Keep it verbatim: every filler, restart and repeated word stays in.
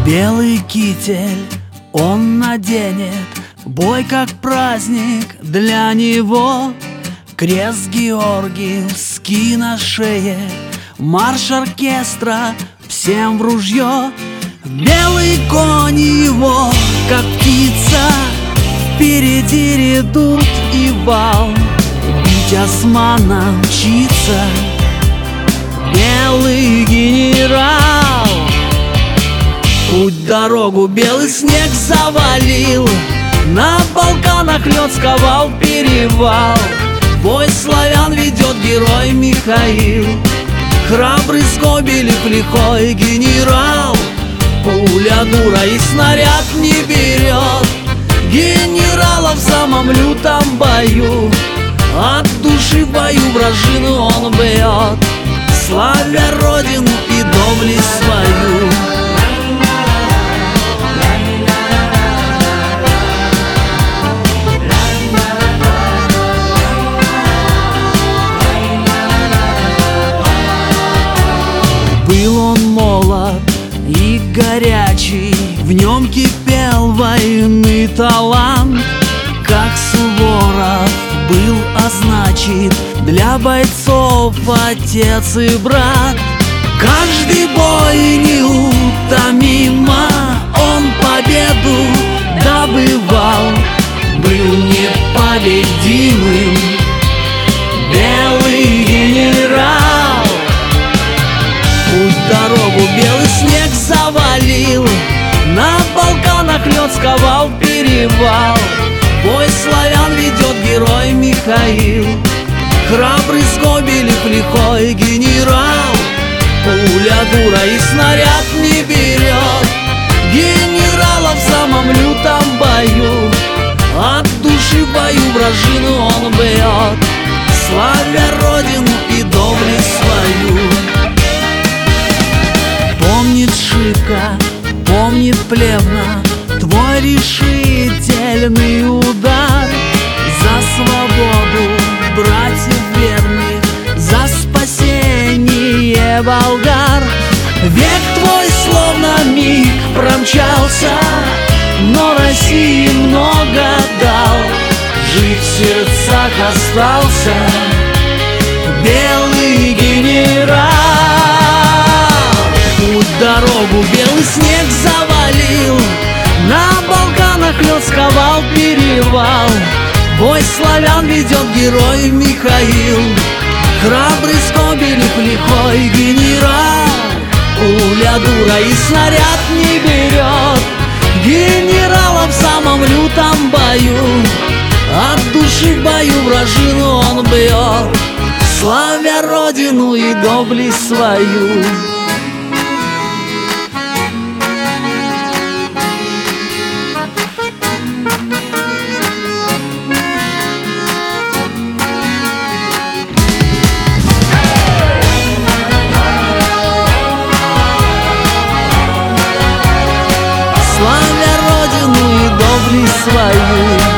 Белый китель он наденет, бой как праздник для него. Крест Георгиевский на шее, марш оркестра всем в ружье. Белый конь его, как птица, впереди редут и вал. Бить османа учиться белый генерал. Путь дорогу белый снег завалил, на Балканах лед сковал перевал. Бой славян ведет герой Михаил, храбрый Скобелев лихой генерал. Пуля дура и снаряд не берет генерала в самом лютом бою. От души в бою вражину он бьет, славя родину и доблесть свою. Был он молод и горячий, в нем кипел военный талант. Как Суворов был, а значит, для бойцов отец и брат. Каждый бой неутомимо он победу добывал, был непобедимым белый генерал. Путь дорогу белый снег завалил, на Балканах лед сковал перевал. Бой славян ведет герой Михаил, храбрый Скобелев лихой генерал. Пуля дура и снаряд не берет генерала в самом лютом бою. От души в бою вражину он бьет, славя родину и доблесть свою. Помнит Шибко, помнит Плевна твой решительный удар. За свободу братьев верных, за спасение болгар. Век твой словно миг промчался, но России много дал. Жить в сердцах остался белый генерал. Путь дорогу белый снег завалил, на Балканах лед сковал перевал. Бой славян ведет герой Михаил, храбрый Скобелев лихой генерал. Пуля дура и снаряд не берет генерала в самом лютом бою. От души в бою вражину он бьет, славя родину и доблесть свою. Славя родину и доблесть свою.